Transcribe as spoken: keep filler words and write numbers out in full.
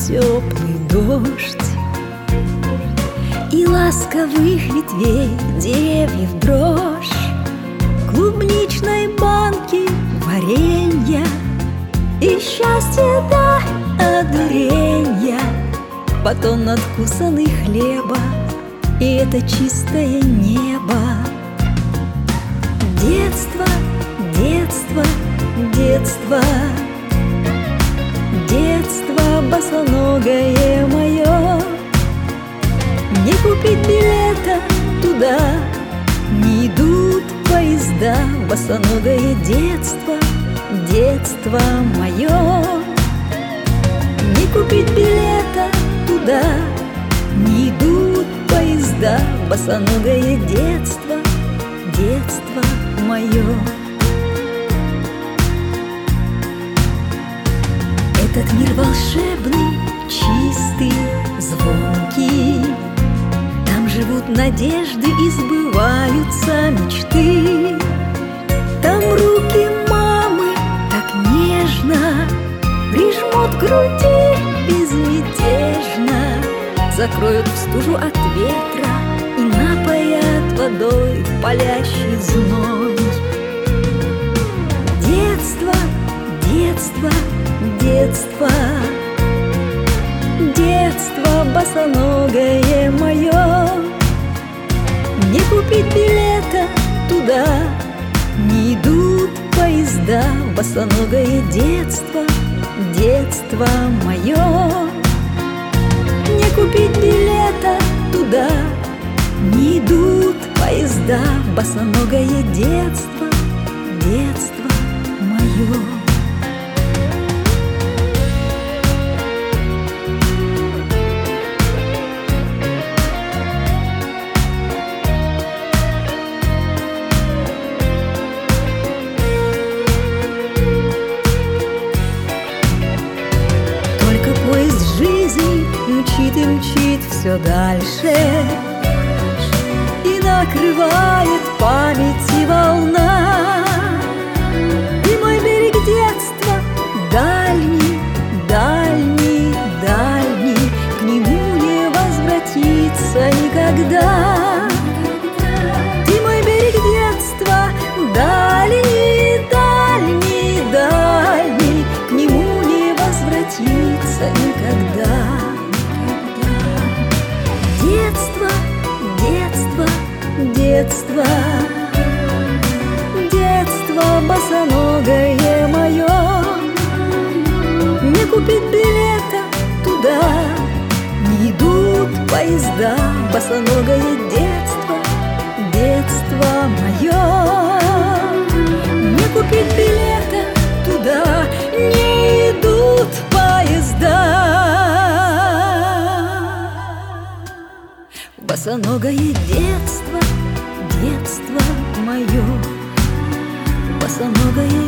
теплый дождь, и ласковых ветвей деревьев дрожь, клубничной банки варенья и счастье до одуренья, батон надкусанный хлеба, и это чистое небо. Детство, детство, детство, детство босоногое мое. Не купить билета туда, не идут поезда. Босоногое детство, детство мое. Не купить билета туда, не идут поезда. Босоногое детство, детство мое. Этот мир волшебный, чистый, звонкий. Там живут надежды и сбываются мечты. Там руки мамы так нежно прижмут к груди безмятежно, закроют в стужу от ветра и напоят водой в палящий зной. Детство, детство, детство, детство босоногое мое. Не купить билета туда, не идут поезда. Босоногое детство, детство мое. Не купить билета туда, не идут поезда. Босоногое детство, детство мое. Мчит и мчит все дальше, и накрывает памяти волна. И мой берег детства дальний, дальний, дальний, к нему не возвратиться никогда. Ты мой берег детства дальний, дальний, дальний, к нему не возвратиться никогда. Детство, детство, детство, детство босоногое мое. Не купить билета туда, не идут поезда. Босоногое детство, детство мое. Не купить билета туда, не идут поезда. Босоногое детство, детство мое. Босоногое